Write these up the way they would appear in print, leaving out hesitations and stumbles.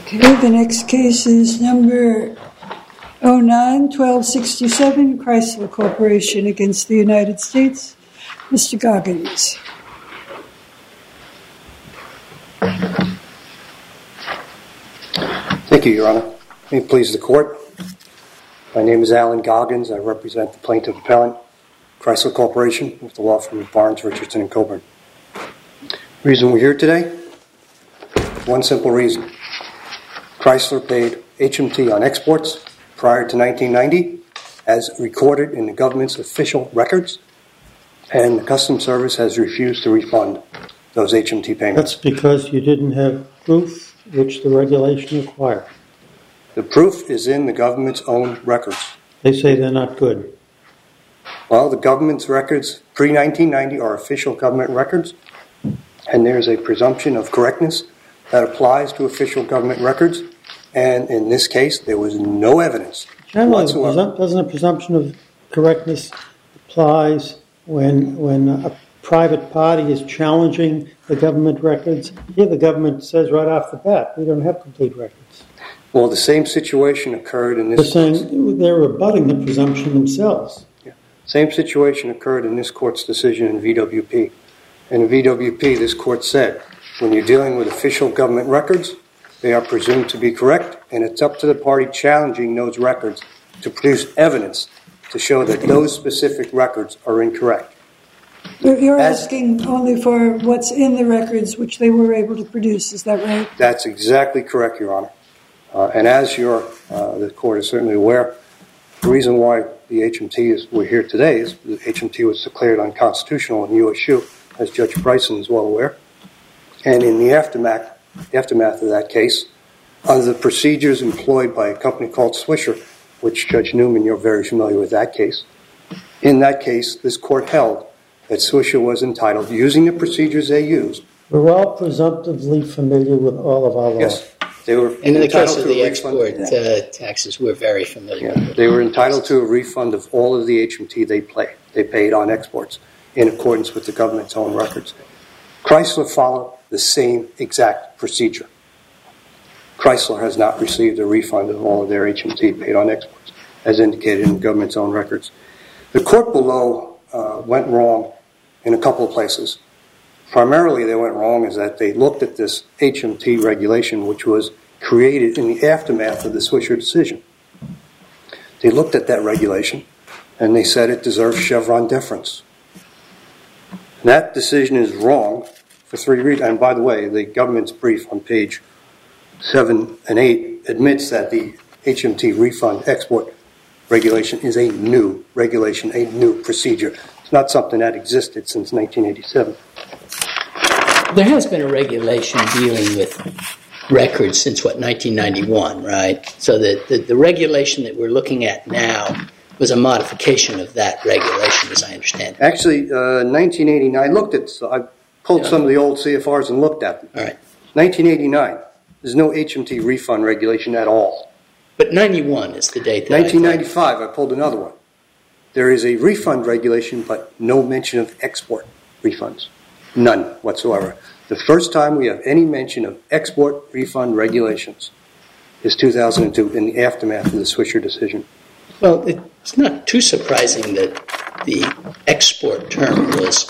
Okay, the next case is number 09-1267, Chrysler Corporation against the United States. Mr. Goggins. Thank you, Your Honor. May it please the Court. My name is Alan Goggins. I represent the plaintiff appellant, Chrysler Corporation, with the law firm of Barnes, Richardson, and Coburn. The reason we're here today? One simple reason. Chrysler paid HMT on exports prior to 1990 as recorded in the government's official records, and the Customs Service has refused to refund those HMT payments. That's because you didn't have proof which the regulation required. The proof is in the government's own records. They say they're not good. Well, the government's records pre-1990 are official government records, and there's a presumption of correctness that applies to official government records, and in this case, there was no evidence whatsoever. Doesn't a presumption of correctness applies when a private party is challenging the government records? Here the government says right off the bat, we don't have complete records. Well, the same situation occurred in this case. They're rebutting the presumption themselves. Yeah. Same situation occurred in this court's decision in VWP. In VWP, this court said, when you're dealing with official government records, they are presumed to be correct, and it's up to the party challenging those records to produce evidence to show that those specific records are incorrect. You're asking only for what's in the records which they were able to produce, is that right? That's exactly correct, Your Honor. And as the court is certainly aware, the reason why the HMT we're here today is the HMT was declared unconstitutional in U.S. Shoe, as Judge Bryson is well aware. And in the aftermath of that case, under the procedures employed by a company called Swisher, which Judge Newman, you're very familiar with that case. In that case, this court held that Swisher was entitled, using the procedures they used. We're all presumptively familiar with all of our laws. Yes. They were and in the case of the export taxes, we're very familiar with They were entitled to a refund of all of the HMT they paid on exports in accordance with the government's own records. Chrysler followed the same exact procedure. Chrysler has not received a refund of all of their HMT paid on exports, as indicated in the government's own records. The court below went wrong in a couple of places. Primarily, they went wrong is that they looked at this HMT regulation, which was created in the aftermath of the Swisher decision. They looked at that regulation, and they said it deserves Chevron deference. That decision is wrong for three reasons. And by the way, the government's brief on page 7 and 8 admits that the HMT refund export regulation is a new regulation, a new procedure. It's not something that existed since 1987. There has been a regulation dealing with records since, 1991, right? So the regulation that we're looking at now was a modification of that regulation, as I understand it. Actually, 1989, I pulled some of the old CFRs and looked at them. All right. 1989, there's no HMT refund regulation at all. But 91 is the date that 1995, I pulled another one. There is a refund regulation, but no mention of export refunds. None whatsoever. The first time we have any mention of export refund regulations is 2002 in the aftermath of the Swisher decision. Well, it's not too surprising that the export term was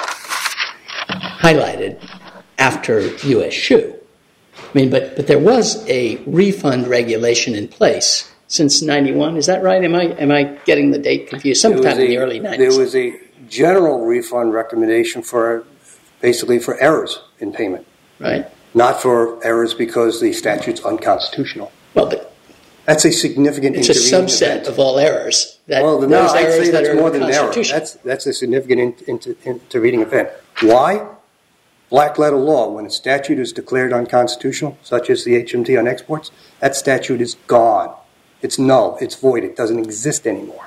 highlighted after U.S. Shoe. I mean, but there was a refund regulation in place since 91. Is that right? Am I getting the date confused? Sometime in the early 90s. There was a general refund recommendation basically for errors in payment. Right. Not for errors because the statute's unconstitutional. Well, but that's a significant it's a subset of all errors. I'd say that's more than an error. That's a significant intervening event. Why? Black letter law, when a statute is declared unconstitutional, such as the HMT on exports, that statute is gone. It's null. It's void. It doesn't exist anymore.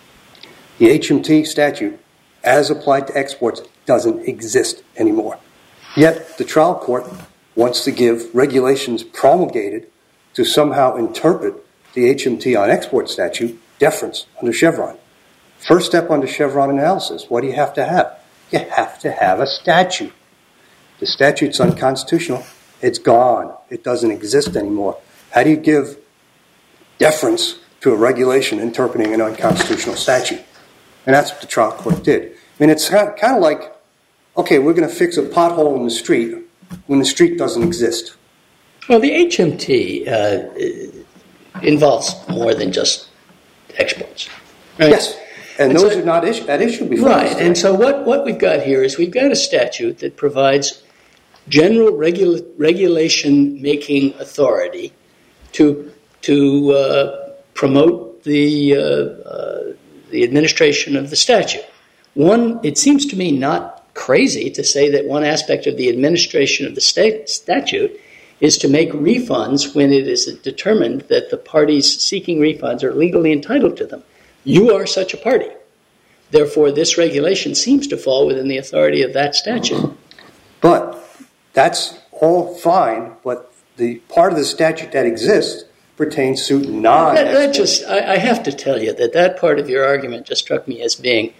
The HMT statute, as applied to exports, doesn't exist anymore. Yet the trial court wants to give regulations promulgated to somehow interpret the HMT on export statute deference under Chevron. First step under Chevron analysis, what do you have to have? You have to have a statute. The statute's unconstitutional. It's gone. It doesn't exist anymore. How do you give deference to a regulation interpreting an unconstitutional statute? And that's what the trial court did. I mean, it's kind of like, okay, we're going to fix a pothole in the street when the street doesn't exist. Well, the HMT involves more than just exports. Right? Yes, and those are not at issue before. Right, and so what we've got here is we've got a statute that provides general regulation-making authority to promote the administration of the statute. It seems to me not crazy to say that one aspect of the administration of the statute is to make refunds when it is determined that the parties seeking refunds are legally entitled to them. You are such a party. Therefore, this regulation seems to fall within the authority of that statute. But that's all fine, but the part of the statute that exists pertains to non-exports. I have to tell you that part of your argument just struck me as being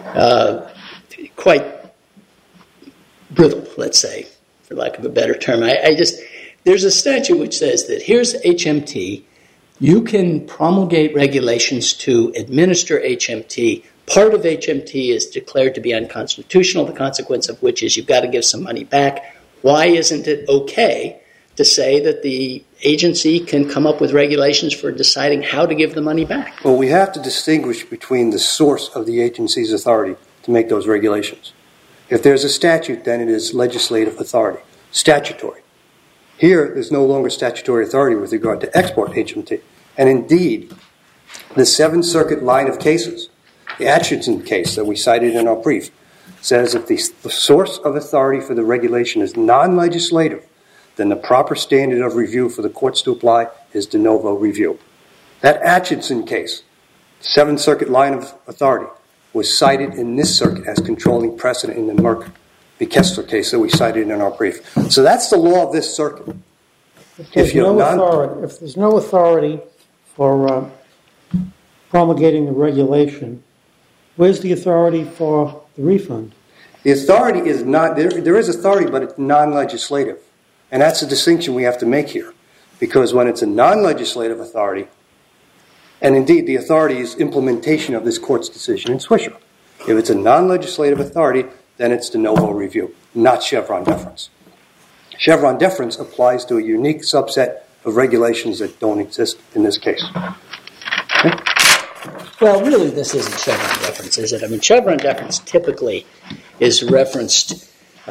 quite brittle, let's say, for lack of a better term. There's a statute which says that here's HMT. You can promulgate regulations to administer HMT. Part of HMT is declared to be unconstitutional, the consequence of which is you've got to give some money back. Why isn't it okay to say that the agency can come up with regulations for deciding how to give the money back? Well, we have to distinguish between the source of the agency's authority to make those regulations. If there's a statute, then it is legislative authority, statutory. Here, there's no longer statutory authority with regard to export HMT. And indeed, the Seventh Circuit line of cases, the Atchison case that we cited in our brief, says if the source of authority for the regulation is non-legislative, then the proper standard of review for the courts to apply is de novo review. That Atchison case, Seventh Circuit line of authority, was cited in this circuit as controlling precedent in the Merck v. Kessler case that we cited in our brief. So that's the law of this circuit. If there's no authority for promulgating the regulation, where's the authority for the refund? The authority is not, there is authority, but it's non-legislative. And that's the distinction we have to make here. Because when it's a non-legislative authority, and indeed the authority is implementation of this court's decision in Swisher. If it's a non-legislative authority, then it's de novo review, not Chevron deference. Chevron deference applies to a unique subset of regulations that don't exist in this case. Okay? Well, really, this isn't Chevron deference, is it? I mean, Chevron deference typically is referenced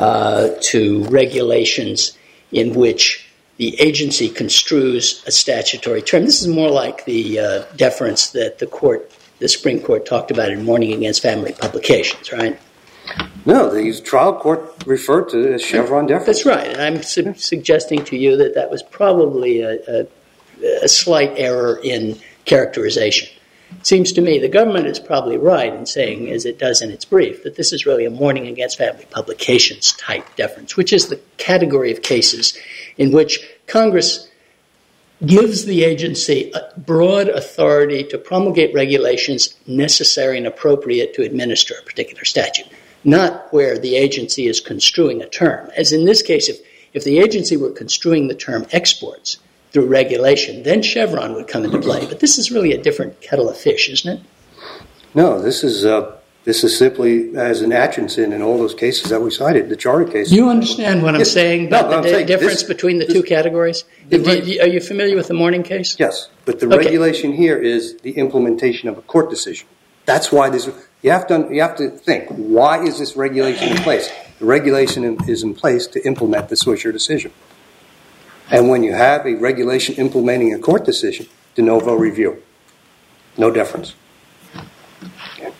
to regulations in which the agency construes a statutory term. This is more like the deference that the Supreme Court talked about in Mourning Against Family Publications, right? No, the trial court referred to it as Chevron deference. That's right, and I'm suggesting to you that was probably a slight error in characterization. It seems to me the government is probably right in saying, as it does in its brief, that this is really a Mourning Against Family Publications type deference, which is the category of cases in which Congress gives the agency a broad authority to promulgate regulations necessary and appropriate to administer a particular statute, not where the agency is construing a term. As in this case, if the agency were construing the term exports through regulation, then Chevron would come into play. But this is really a different kettle of fish, isn't it? No, this is simply as in Atchison and all those cases that we cited, the charter cases. You understand what I'm saying about the difference between the two categories? Are you familiar with the Mourning case? Yes, but the regulation here is the implementation of a court decision. That's why you have to think, why is this regulation in place? The regulation is in place to implement the Swisher decision. And when you have a regulation implementing a court decision, de novo review. No deference. Okay.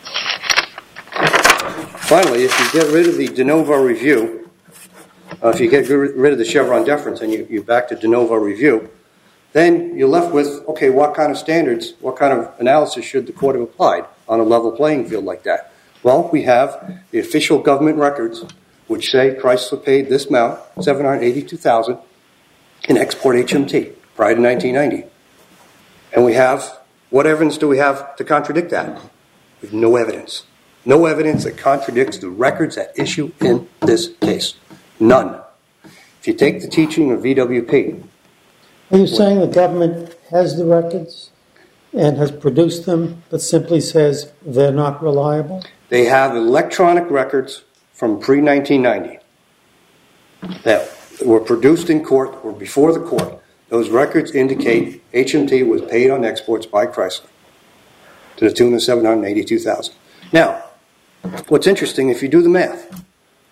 Finally, if you get rid of the de novo review, if you get rid of the Chevron deference and you're back to de novo review, then you're left with, okay, what kind of standards, what kind of analysis should the court have applied on a level playing field like that? Well, we have the official government records, which say Chrysler paid this amount, $782,000, in export HMT prior to 1990. And we have, what evidence do we have to contradict that? We have no evidence. No evidence that contradicts the records at issue in this case. None. If you take the teaching of VWP, Are you saying the government has the records and has produced them, but simply says they're not reliable? They have electronic records from pre-1990 that were produced in court or before the court. Those records indicate HMT was paid on exports by Chrysler to the tune of $782,000. Now, what's interesting, if you do the math,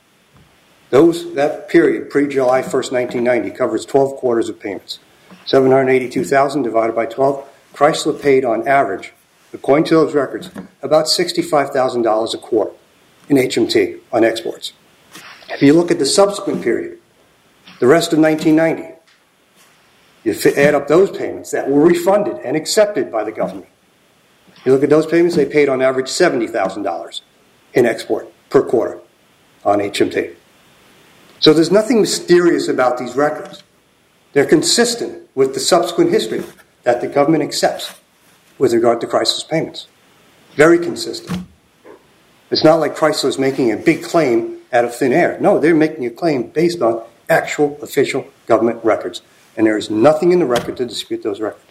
that period, pre-July 1st, 1990, covers 12 quarters of payments. $782,000 divided by 12, Chrysler paid on average, according to those records, about $65,000 a quarter in HMT on exports. If you look at the subsequent period, the rest of 1990, you add up those payments that were refunded and accepted by the government. You look at those payments, they paid on average $70,000 in export per quarter on HMT. So there's nothing mysterious about these records. They're consistent with the subsequent history that the government accepts with regard to Chrysler's payments. Very consistent. It's not like Chrysler's making a big claim out of thin air. No, they're making a claim based on actual official government records. And there is nothing in the record to dispute those records.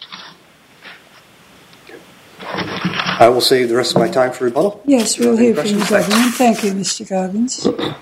I will save the rest of my time for rebuttal. Yes, we'll hear from the government. Thank you, Mr. Goggins.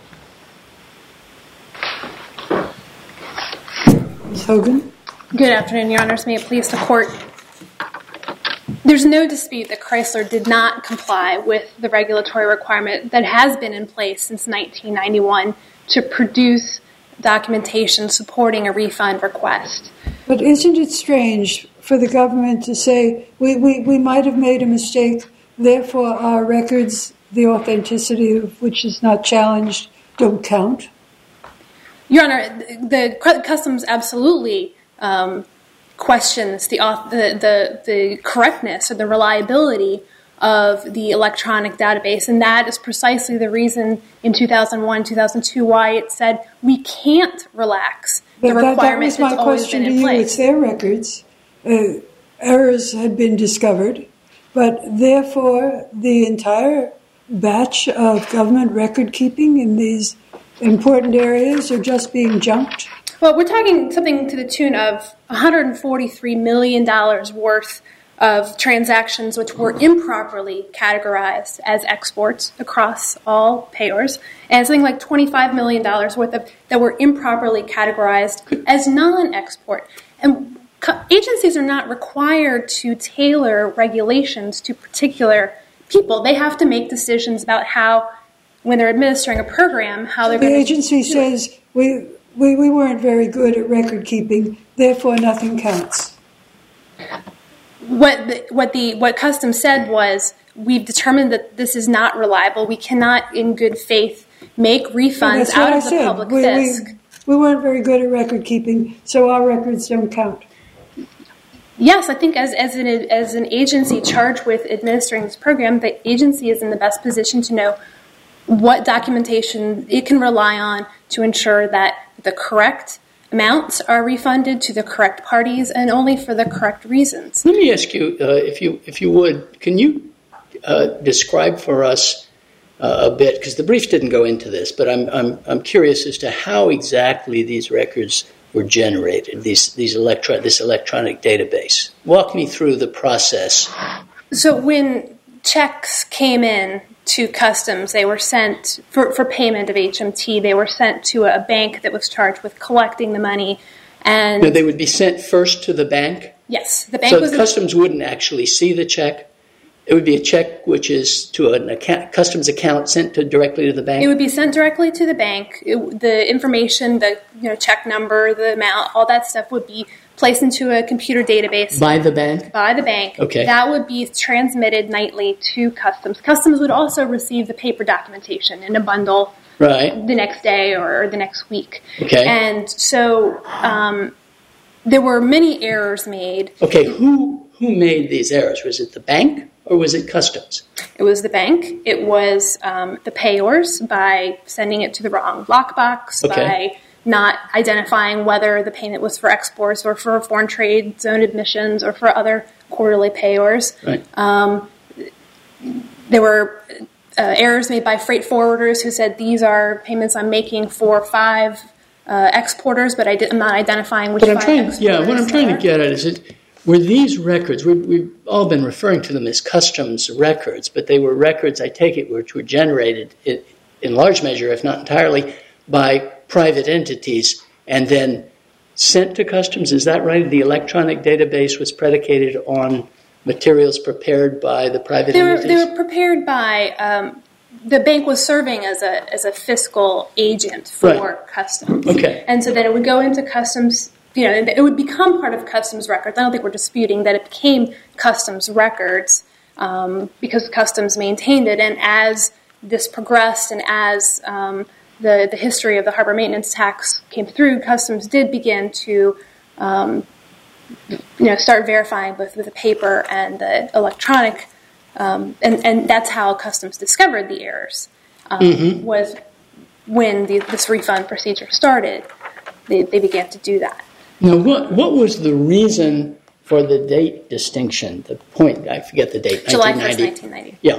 Ms. Hogan? Good afternoon, Your Honors. May it please the Court. There's no dispute that Chrysler did not comply with the regulatory requirement that has been in place since 1991 to produce documentation supporting a refund request. But isn't it strange for the government to say, we might have made a mistake, therefore our records, the authenticity of which is not challenged, don't count? Your Honor, the Customs absolutely questions the correctness or the reliability of the electronic database, and that is precisely the reason in 2001, 2002 why it said we can't relax the requirement that's always been in place. It's their records. Errors had been discovered, but therefore the entire batch of government record keeping in these important areas are just being junked? Well, we're talking something to the tune of $143 million worth of transactions which were improperly categorized as exports across all payers, and something like $25 million worth of that were improperly categorized as non-export. And agencies are not required to tailor regulations to particular people. They have to make decisions about how, when they're administering a program, how they're going to... The agency says, we weren't very good at record keeping, therefore nothing counts. What Customs said was, we've determined that this is not reliable. We cannot, in good faith, make refunds out of the public fisc. We weren't very good at record keeping, so our records don't count. Yes, I think as an agency charged with administering this program, the agency is in the best position to know what documentation it can rely on to ensure that the correct amounts are refunded to the correct parties and only for the correct reasons. Let me ask you, if you would, can you describe for us a bit, because the brief didn't go into this, but I'm curious as to how exactly these records were generated, this electronic database. Walk me through the process. So when checks came in to Customs, they were sent for payment of HMT. They were sent to a bank that was charged with collecting the money, and they would be sent first to the bank. Yes, the bank. So Customs wouldn't actually see the check. It would be a check which is to a Customs account sent directly to the bank. It would be sent directly to the bank. The information, the check number, the amount, all that stuff would be placed into a computer database. By the bank? By the bank. Okay. That would be transmitted nightly to Customs. Customs would also receive the paper documentation in a bundle the next day or the next week. Okay. And so there were many errors made. Okay, who made these errors? Was it the bank or was it Customs? It was the bank. It was the payors by sending it to the wrong lockbox, by not identifying whether the payment was for exports or for foreign trade zone admissions or for other quarterly payors. Right. There were errors made by freight forwarders who said, these are payments I'm making for 5 exporters, but I'm not identifying which But five exporters. what I'm trying to get at is, were these records, we've all been referring to them as customs records, but they were records, I take it, which were generated in large measure, if not entirely, by private entities and then sent to customs. Is that right? The electronic database was predicated on materials prepared by the private entities? They were prepared by... the bank was serving as a fiscal agent for customs. Okay. And so then it would go into customs, it would become part of customs records. I don't think we're disputing that it became customs records because customs maintained it. And as this progressed and as the history of the harbor maintenance tax came through, customs did begin to start verifying both with the paper and the electronic. And that's how customs discovered the errors, was when this refund procedure started. They began to do that. Now, what was the reason for the date distinction? The point, I forget the date. July 1st, 1990. Yeah.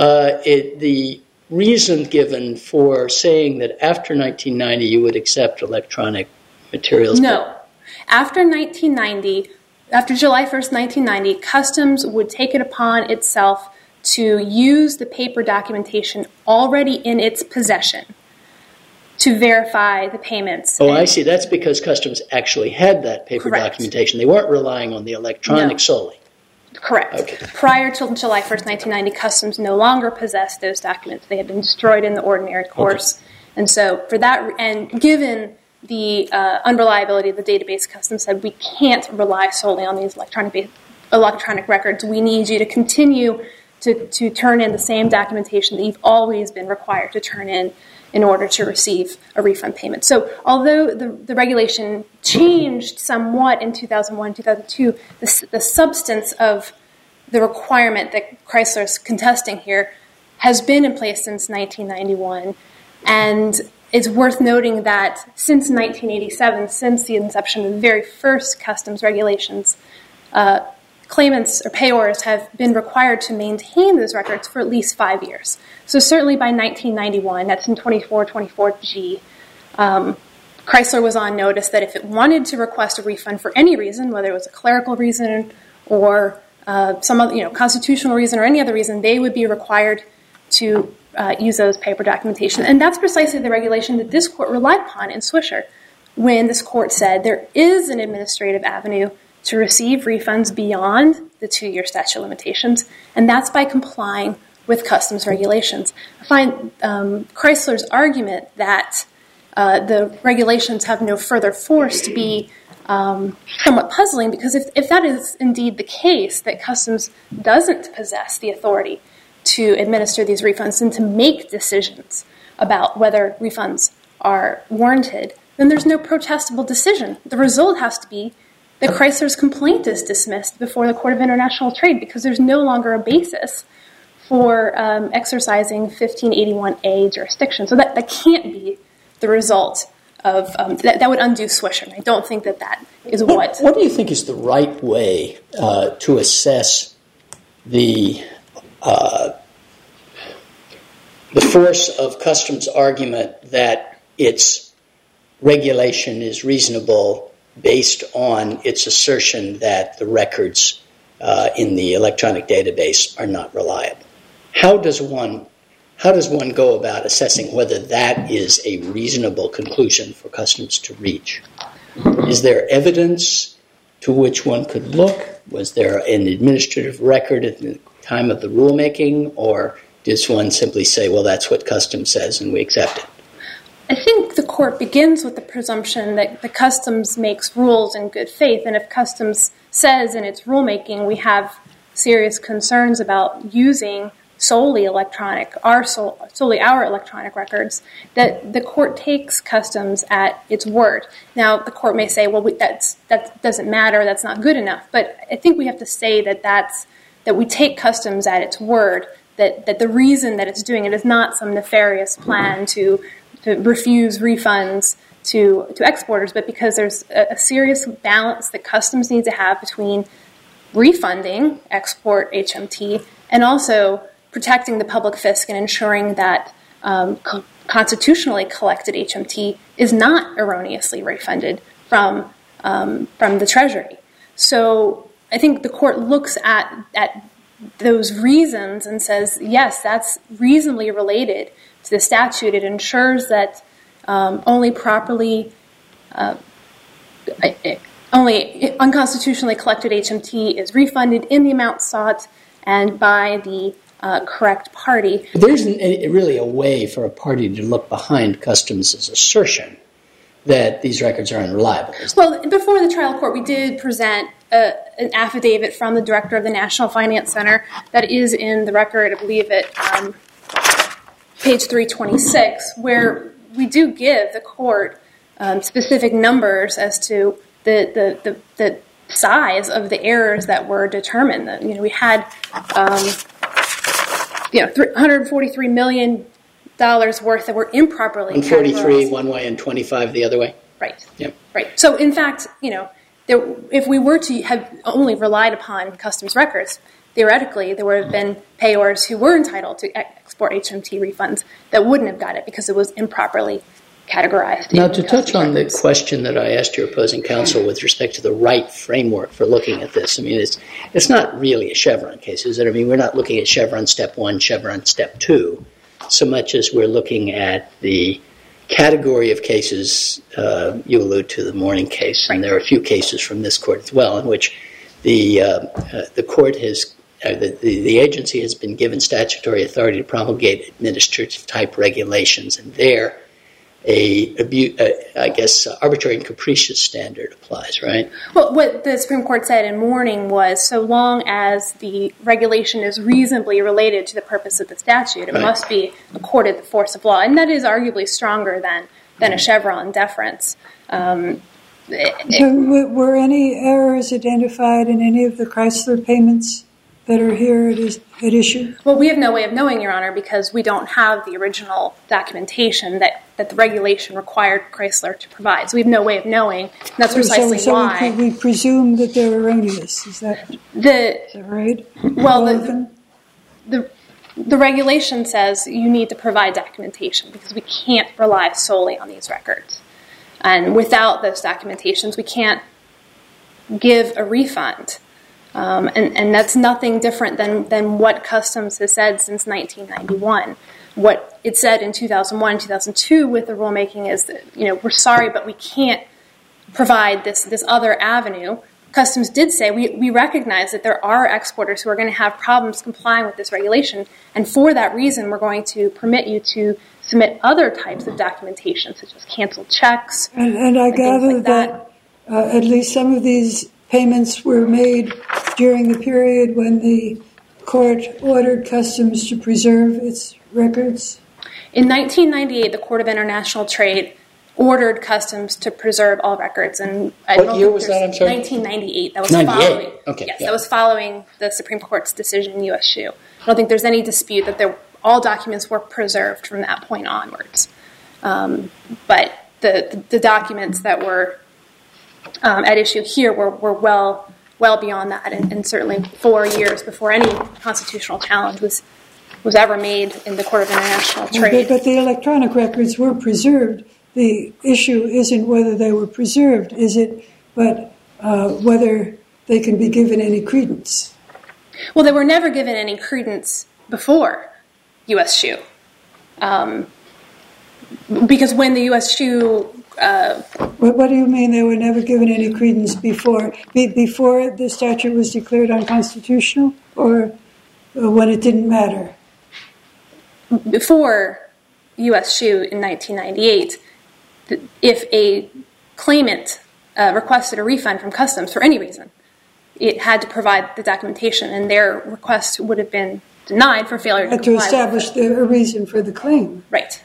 The reason given for saying that after 1990 you would accept electronic materials? No. After 1990... After July 1st, 1990, Customs would take it upon itself to use the paper documentation already in its possession to verify the payments. Oh, I see. That's because Customs actually had that paper documentation. They weren't relying on the electronic solely. Correct. Okay. Prior to July 1st, 1990, Customs no longer possessed those documents. They had been destroyed in the ordinary course. Okay. And so for that, and given the unreliability of the database, Customs said, we can't rely solely on these electronic records. We need you to continue to turn in the same documentation that you've always been required to turn in order to receive a refund payment. So although the regulation changed somewhat in 2001, 2002, the substance of the requirement that Chrysler is contesting here has been in place since 1991. And it's worth noting that since 1987, since the inception of the very first customs regulations, claimants or payors have been required to maintain those records for at least 5 years. So certainly by 1991, that's in 24G, Chrysler was on notice that if it wanted to request a refund for any reason, whether it was a clerical reason or some other, constitutional reason or any other reason, they would be required to use those paper documentation. And that's precisely the regulation that this court relied upon in Swisher, when this court said there is an administrative avenue to receive refunds beyond the 2-year statute of limitations, and that's by complying with customs regulations. I find Chrysler's argument that the regulations have no further force to be somewhat puzzling, because if that is indeed the case, that customs doesn't possess the authority to administer these refunds and to make decisions about whether refunds are warranted, then there's no protestable decision. The result has to be that Chrysler's complaint is dismissed before the Court of International Trade, because there's no longer a basis for exercising 1581A jurisdiction. So that can't be the result of... that would undo Swisher. And I don't think that is what... What do you think is the right way to assess the force of customs' argument that its regulation is reasonable based on its assertion that the records in the electronic database are not reliable? How does one go about assessing whether that is a reasonable conclusion for customs to reach? Is there evidence to which one could look? Was there an administrative record at the time of the rulemaking, or does one simply say, well, that's what customs says and we accept it? I think the court begins with the presumption that the customs makes rules in good faith, and if customs says in its rulemaking we have serious concerns about using solely our electronic records, that the court takes customs at its word. Now, the court may say, well, that doesn't matter, that's not good enough, but I think we have to say that we take customs at its word, that the reason that it's doing it is not some nefarious plan to refuse refunds to exporters, but because there's a serious balance that customs needs to have between refunding export HMT and also protecting the public fisc and ensuring that constitutionally collected HMT is not erroneously refunded from the Treasury. So I think the court looks at those reasons and says, yes, that's reasonably related to the statute. It ensures that only unconstitutionally collected HMT is refunded in the amount sought and by the correct party. There isn't really a way for a party to look behind Customs' assertion that these records are unreliable. Well, before the trial court, we did present an affidavit from the director of the National Finance Center that is in the record, I believe at page 326, where we do give the court specific numbers as to the size of the errors that were determined. We had $143 million worth that were improperly categorized. 43 one way and 25 the other way? Right. Yep. Right. So, in fact, if we were to have only relied upon Customs records, theoretically, there would have been payors who were entitled to export HMT refunds that wouldn't have got it because it was improperly categorized. Now, to touch on the question that I asked your opposing counsel with respect to the right framework for looking at this, I mean, it's not really a Chevron case, is it? I mean, we're not looking at Chevron step 1, Chevron step 2, so much as we're looking at the category of cases. You allude to the Morning case, and there are a few cases from this court as well in which the court has, the agency has been given statutory authority to promulgate administrative type regulations, and there arbitrary and capricious standard applies, right? Well, what the Supreme Court said in Morning was so long as the regulation is reasonably related to the purpose of the statute, it must be accorded the force of law. And that is arguably stronger than a Chevron deference. So were any errors identified in any of the Chrysler payments that are here at issue? Well, we have no way of knowing, Your Honor, because we don't have the original documentation that the regulation required Chrysler to provide. So we have no way of knowing. And that's precisely why. So we presume that they're erroneous. Is that right? Well, the regulation says you need to provide documentation because we can't rely solely on these records. And without those documentations, we can't give a refund. And that's nothing different than what Customs has said since 1991. What it said in 2001, 2002 with the rulemaking is that, we're sorry, but we can't provide this other avenue. Customs did say we recognize that there are exporters who are going to have problems complying with this regulation, and for that reason, we're going to permit you to submit other types of documentation, such as canceled checks. And I gather that at least some of these payments were made during the period when the court ordered Customs to preserve its records? In 1998, the Court of International Trade ordered Customs to preserve all records. And what year was that? I'm sorry? 1998. That was 98. Following. Okay. Yes, that was following the Supreme Court's decision in U.S. Shoe. I don't think there's any dispute that all documents were preserved from that point onwards. But the documents that were at issue here were well beyond that, and certainly 4 years before any constitutional challenge was ever made in the Court of International Trade. But the electronic records were preserved. The issue isn't whether they were preserved, is it? But whether they can be given any credence. Well, they were never given any credence before U.S. Shoe. Because when the U.S. Shoe... What do you mean they were never given any credence before? Before the statute was declared unconstitutional, or when it didn't matter? Before U.S. Shoe in 1998, if a claimant requested a refund from Customs for any reason, it had to provide the documentation, and their request would have been denied for failure to comply. To establish a reason for the claim. Right.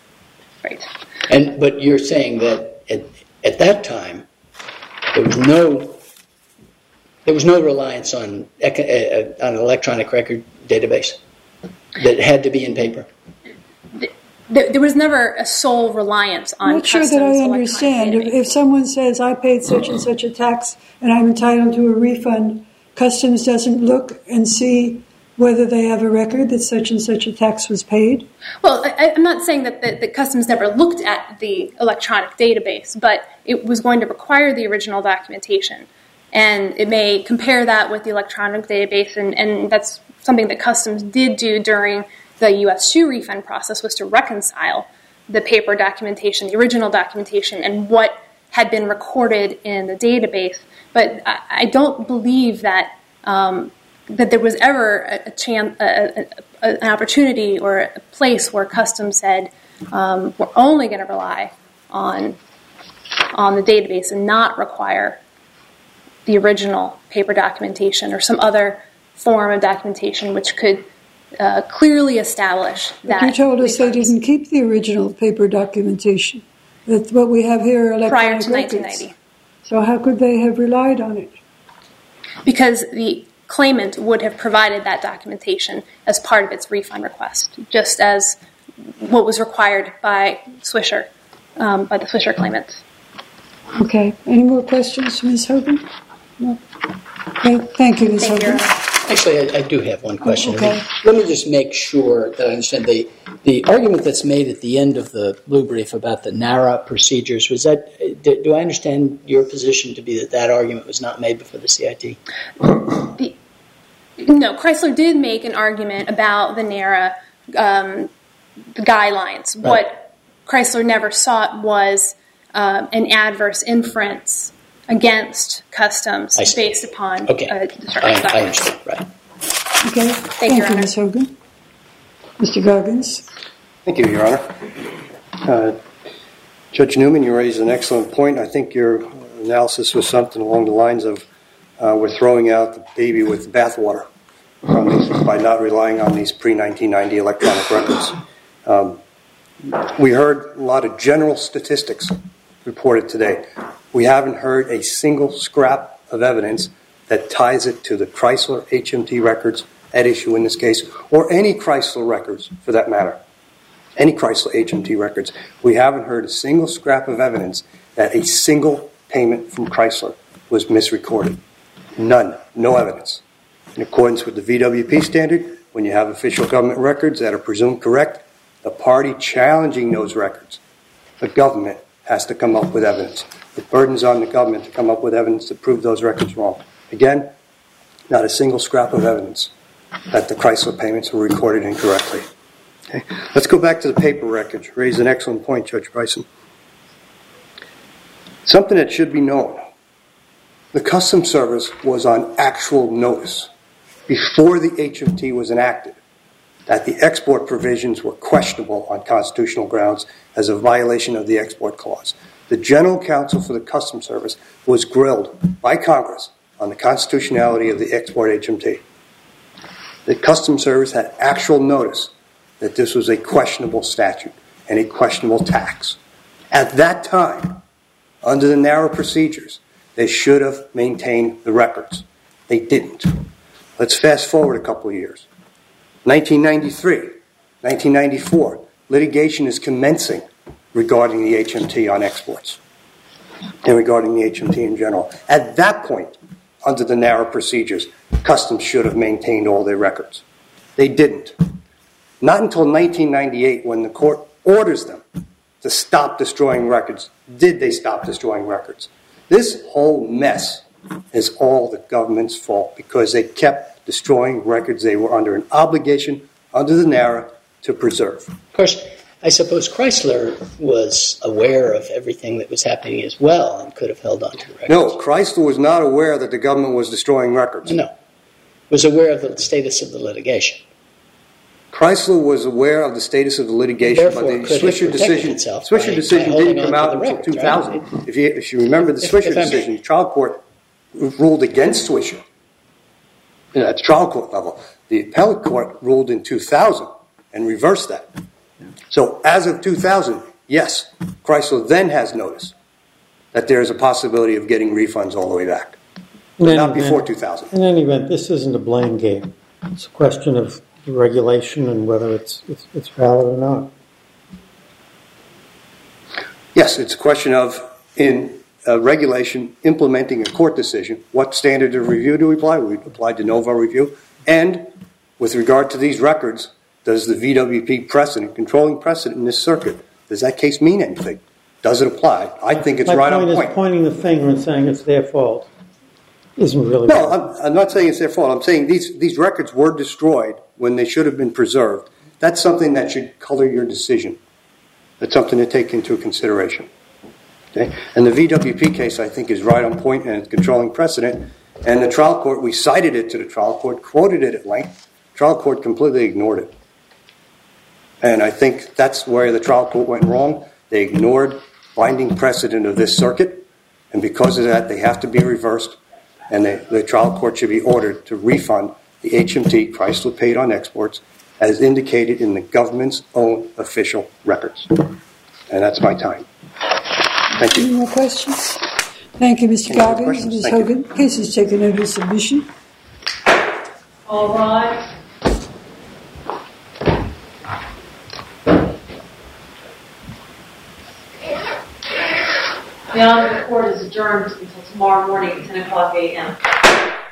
But you're saying that at that time there was no reliance on an electronic record database that had to be in paper. There was never a sole reliance on. I'm not sure that I understand. If someone says I paid such and such a tax and I'm entitled to a refund, Customs doesn't look and see whether they have a record that such and such a tax was paid? Well, I'm not saying that Customs never looked at the electronic database, but it was going to require the original documentation. And it may compare that with the electronic database, and that's something that Customs did do during the U.S. shoe refund process, was to reconcile the paper documentation, the original documentation, and what had been recorded in the database. But I don't believe that that there was ever an opportunity or a place where Customs said we're only going to rely on the database and not require the original paper documentation or some other form of documentation which could clearly establish that. But you told us they didn't keep the original paper documentation. That what we have here are electronic prior to records. 1990. So how could they have relied on it? Because the claimant would have provided that documentation as part of its refund request, just as what was required by Swisher, by the Swisher claimants. Okay. Any more questions, Ms. Hogan? No. Okay. Thank you, Ms. Hogan. Actually, I do have one question. Okay. Let me just make sure that I understand. The argument that's made at the end of the blue brief about the NARA procedures, was that, do I understand your position to be that argument was not made before the CIT? No, Chrysler did make an argument about the NARA guidelines. Right. What Chrysler never sought was an adverse inference against Customs based upon okay. I understand. Right. Okay. Thank you, Ms. Hogan. Mr. Goggins. Thank you, Your Honor. Judge Newman, you raised an excellent point. I think your analysis was something along the lines of we're throwing out the baby with the bathwater by not relying on these pre-1990 electronic records. We heard a lot of general statistics reported today. We haven't heard a single scrap of evidence that ties it to the Chrysler HMT records at issue in this case, or any Chrysler records for that matter. Any Chrysler HMT records. We haven't heard a single scrap of evidence that a single payment from Chrysler was misrecorded. None. No evidence. In accordance with the VWP standard, when you have official government records that are presumed correct, the party challenging those records, the government, has to come up with evidence. The burden's on the government to come up with evidence to prove those records wrong. Again, not a single scrap of evidence that the Chrysler payments were recorded incorrectly. Okay. Let's go back to the paper records. You raised an excellent point, Judge Bryson. Something that should be known. The Customs Service was on actual notice before the HMT was enacted that the export provisions were questionable on constitutional grounds as a violation of the export clause. The General Counsel for the Customs Service was grilled by Congress on the constitutionality of the export HMT. The Customs Service had actual notice that this was a questionable statute and a questionable tax. At that time, under the narrow procedures, they should have maintained the records. They didn't. Let's fast forward a couple of years. 1993, 1994, litigation is commencing regarding the HMT on exports and regarding the HMT in general. At that point, under the narrow procedures, Customs should have maintained all their records. They didn't. Not until 1998, when the court orders them to stop destroying records, did they stop destroying records. This whole mess is all the government's fault because they kept destroying records they were under an obligation under the NARA to preserve. Of course, I suppose Chrysler was aware of everything that was happening as well and could have held on to the records. No, Chrysler was not aware that the government was destroying records. No, was aware of the status of the litigation. Chrysler was aware of the status of the litigation, therefore, but the Swisher decision didn't come out until 2000. Right? If you remember the Swisher decision, the trial court ruled against Swisher at the trial court level. The appellate court ruled in 2000 and reversed that. So as of 2000, yes, Chrysler then has notice that there is a possibility of getting refunds all the way back. But not before 2000. In any event, this isn't a blame game. It's a question of regulation and whether it's valid or not. Yes, it's a question of, in regulation, implementing a court decision. What standard of review do we apply? We apply de novo review. And with regard to these records, does the VWP precedent, controlling precedent in this circuit, does that case mean anything? Does it apply? I think it's right on point. Pointing the finger and saying it's their fault isn't really... No, I'm not saying it's their fault. I'm saying these records were destroyed when they should have been preserved. That's something that should color your decision. That's something to take into consideration. Okay? And the VWP case, I think, is right on point and it's controlling precedent. And the trial court, we cited it to the trial court, quoted it at length. Trial court completely ignored it. And I think that's where the trial court went wrong. They ignored binding precedent of this circuit. And because of that, they have to be reversed. And the trial court should be ordered to refund the HMT Chrysler paid on exports as indicated in the government's own official records. And that's my time. Thank you. Any more questions? Thank you, Mr. Goggins. Ms. Hogan, case is taken under submission. All rise. The Honorable Court is adjourned until tomorrow morning at 10 o'clock a.m.